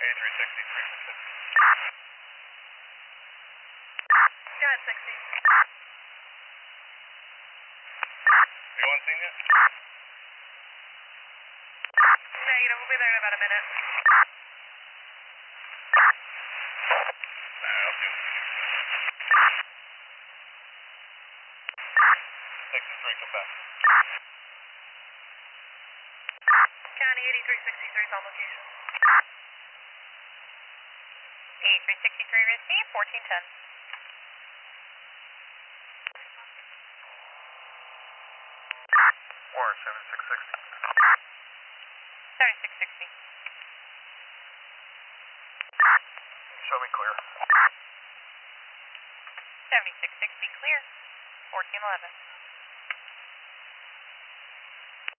Got 60. Anyone seen yet? Negative, we'll be there in about a minute. Texas 3, come back. County 8363 is on location. 8363 received, 1410. Warren, 7660. 7660. Show me clear. 7660 clear, 1411.